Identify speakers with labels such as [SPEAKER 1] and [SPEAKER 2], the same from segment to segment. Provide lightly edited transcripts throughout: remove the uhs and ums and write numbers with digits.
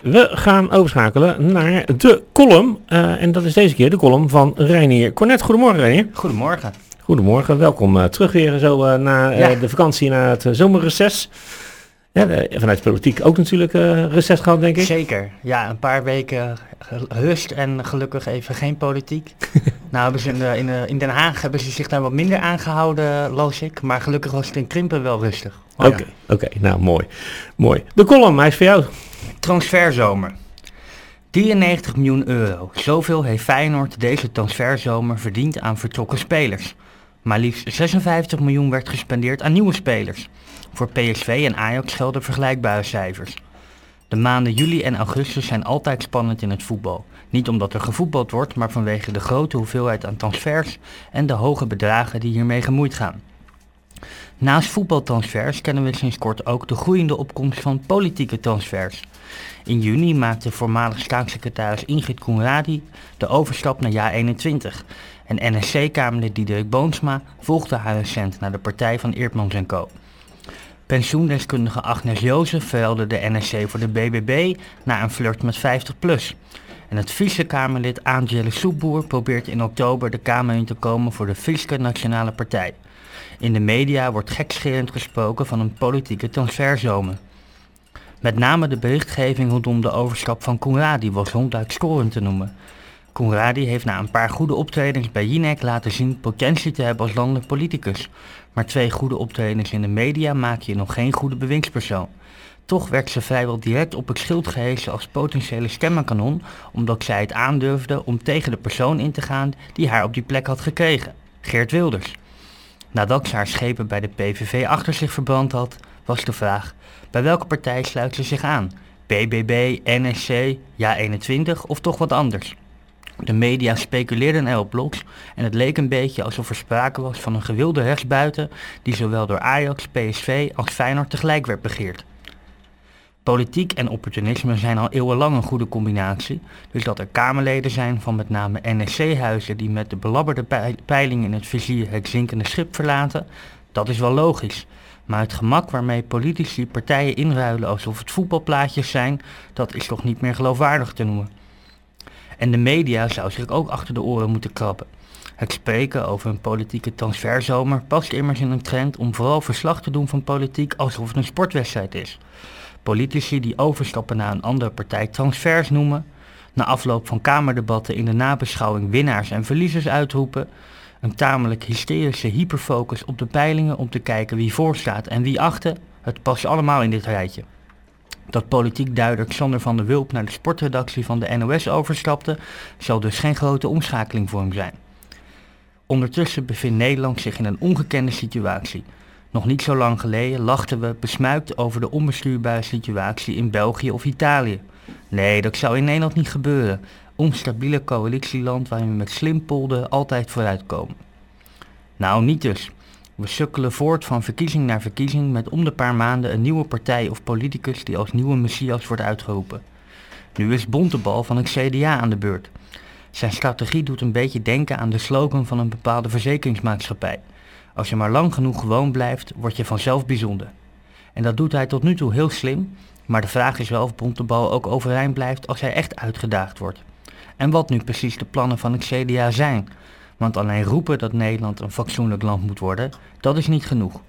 [SPEAKER 1] We gaan overschakelen naar de column. En dat is deze keer de column van Reinier Cornet. Goedemorgen, Reinier.
[SPEAKER 2] Goedemorgen.
[SPEAKER 1] Goedemorgen, welkom terug weer zo na de vakantie, na het zomerreces. Ja, vanuit de politiek ook natuurlijk reces gehad, denk ik.
[SPEAKER 2] Zeker. Ja, een paar weken rust en gelukkig even geen politiek. Nou, hebben ze in Den Haag hebben ze zich daar wat minder aangehouden, las ik. Maar gelukkig was het in Krimpen wel rustig.
[SPEAKER 1] Oké, nou mooi. De column, hij is voor jou.
[SPEAKER 2] Transferzomer. 93 miljoen euro. Zoveel heeft Feyenoord deze transferzomer verdiend aan vertrokken spelers. Maar liefst 56 miljoen werd gespendeerd aan nieuwe spelers. Voor PSV en Ajax gelden vergelijkbare cijfers. De maanden juli en augustus zijn altijd spannend in het voetbal. Niet omdat er gevoetbald wordt, maar vanwege de grote hoeveelheid aan transfers en de hoge bedragen die hiermee gemoeid gaan. Naast voetbaltransfers kennen we sinds kort ook de groeiende opkomst van politieke transfers. In juni maakte voormalig staatssecretaris Ingrid Conradi de overstap naar JA21. En NSC-Kamerlid Diederik Boomsma volgde haar recent naar de partij van Eerdmans & Co. Pensioendeskundige Agnes Jozef verhuilde de NSC voor de BBB na een flirt met 50PLUS. En het Friese Kamerlid Angele Soepboer probeert in oktober de Kamer in te komen voor de Friese Nationale Partij. In de media wordt gekscherend gesproken van een politieke transferzomer. Met name de berichtgeving rondom de overstap van Conradi was ronduit scorend te noemen. Conradi heeft na een paar goede optredens bij Jinek laten zien potentie te hebben als landelijk politicus. Maar 2 goede optredens in de media maak je nog geen goede bewindspersoon. Toch werd ze vrijwel direct op het schild gehesen als potentiële stemmenkanon, omdat zij het aandurfde om tegen de persoon in te gaan die haar op die plek had gekregen, Geert Wilders. Nadat ze haar schepen bij de PVV achter zich verbrand had, was de vraag: bij welke partij sluit ze zich aan? BBB, NSC, JA21 of toch wat anders? De media speculeerden erop los en het leek een beetje alsof er sprake was van een gewilde rechtsbuiten die zowel door Ajax, PSV als Feyenoord tegelijk werd begeerd. Politiek en opportunisme zijn al eeuwenlang een goede combinatie, dus dat er Kamerleden zijn van met name NSC-huizen die met de belabberde peilingen in het vizier het zinkende schip verlaten, dat is wel logisch. Maar het gemak waarmee politici partijen inruilen alsof het voetbalplaatjes zijn, dat is toch niet meer geloofwaardig te noemen. En de media zou zich ook achter de oren moeten krabben. Het spreken over een politieke transferzomer past immers in een trend om vooral verslag te doen van politiek alsof het een sportwedstrijd is. Politici die overstappen naar een andere partij transfers noemen, na afloop van kamerdebatten in de nabeschouwing winnaars en verliezers uitroepen, een tamelijk hysterische hyperfocus op de peilingen om te kijken wie voorstaat en wie achter, het past allemaal in dit rijtje. Dat politiek duider Xander van der Wulp naar de sportredactie van de NOS overstapte, zal dus geen grote omschakeling voor hem zijn. Ondertussen bevindt Nederland zich in een ongekende situatie. Nog niet zo lang geleden lachten we besmuikt over de onbestuurbare situatie in België of Italië. Nee, dat zou in Nederland niet gebeuren. Onstabiele coalitieland waarin we met slimpolden altijd vooruitkomen. Nou, niet dus. We sukkelen voort van verkiezing naar verkiezing met om de paar maanden een nieuwe partij of politicus die als nieuwe messias wordt uitgeroepen. Nu is Bontebal van het CDA aan de beurt. Zijn strategie doet een beetje denken aan de slogan van een bepaalde verzekeringsmaatschappij. Als je maar lang genoeg gewoon blijft, word je vanzelf bijzonder. En dat doet hij tot nu toe heel slim, maar de vraag is wel of Bontebal ook overeind blijft als hij echt uitgedaagd wordt. En wat nu precies de plannen van het CDA zijn. Want alleen roepen dat Nederland een fatsoenlijk land moet worden, dat is niet genoeg.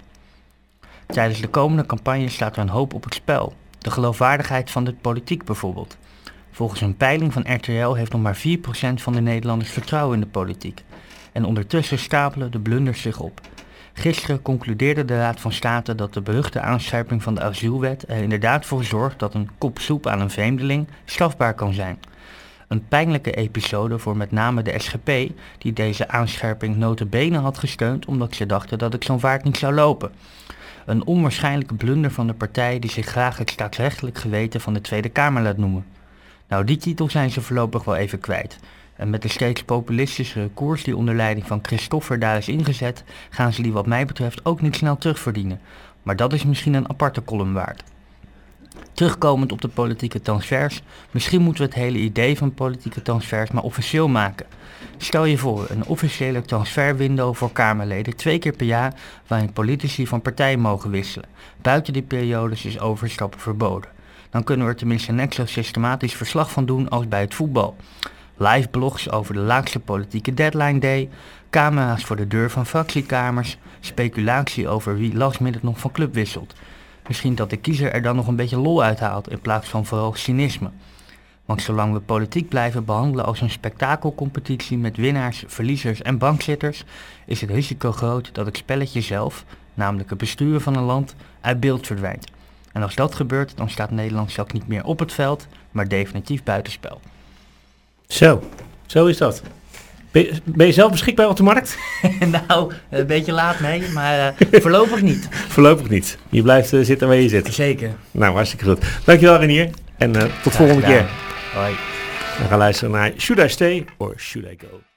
[SPEAKER 2] Tijdens de komende campagne staat er een hoop op het spel. De geloofwaardigheid van de politiek bijvoorbeeld. Volgens een peiling van RTL heeft nog maar 4% van de Nederlanders vertrouwen in de politiek. En ondertussen stapelen de blunders zich op. Gisteren concludeerde de Raad van State dat de beruchte aanscherping van de asielwet er inderdaad voor zorgt dat een kop soep aan een vreemdeling strafbaar kan zijn. Een pijnlijke episode voor met name de SGP, die deze aanscherping nota bene had gesteund omdat ze dachten dat ik zo'n vaart niet zou lopen. Een onwaarschijnlijke blunder van de partij die zich graag het staatsrechtelijk geweten van de Tweede Kamer laat noemen. Nou, die titel zijn ze voorlopig wel even kwijt. En met de steeds populistischere koers die onder leiding van Christoffer daar is ingezet, gaan ze die wat mij betreft ook niet snel terugverdienen. Maar dat is misschien een aparte column waard. Terugkomend op de politieke transfers, misschien moeten we het hele idee van politieke transfers maar officieel maken. Stel je voor, een officiële transferwindow voor Kamerleden 2 keer per jaar waarin politici van partij mogen wisselen. Buiten die periodes is overstappen verboden. dan kunnen we er tenminste net zo systematisch verslag van doen als bij het voetbal. Live blogs over de laatste politieke deadline day, camera's voor de deur van fractiekamers, speculatie over wie last minute nog van club wisselt. Misschien dat de kiezer er dan nog een beetje lol uithaalt in plaats van vooral cynisme. Want zolang we politiek blijven behandelen als een spektakelcompetitie met winnaars, verliezers en bankzitters, is het risico groot dat het spelletje zelf, namelijk het besturen van een land, uit beeld verdwijnt. En als dat gebeurt, dan staat Nederland straks niet meer op het veld, maar definitief buitenspel.
[SPEAKER 1] Zo is dat. Ben je zelf beschikbaar op de markt?
[SPEAKER 2] Nou, een beetje laat mee, maar voorlopig niet.
[SPEAKER 1] Voorlopig niet. Je blijft zitten waar je zit.
[SPEAKER 2] Zeker.
[SPEAKER 1] Nou, hartstikke goed. Dankjewel Renier. En tot volgende keer.
[SPEAKER 2] Hoi.
[SPEAKER 1] We gaan luisteren naar Should I Stay or Should I Go?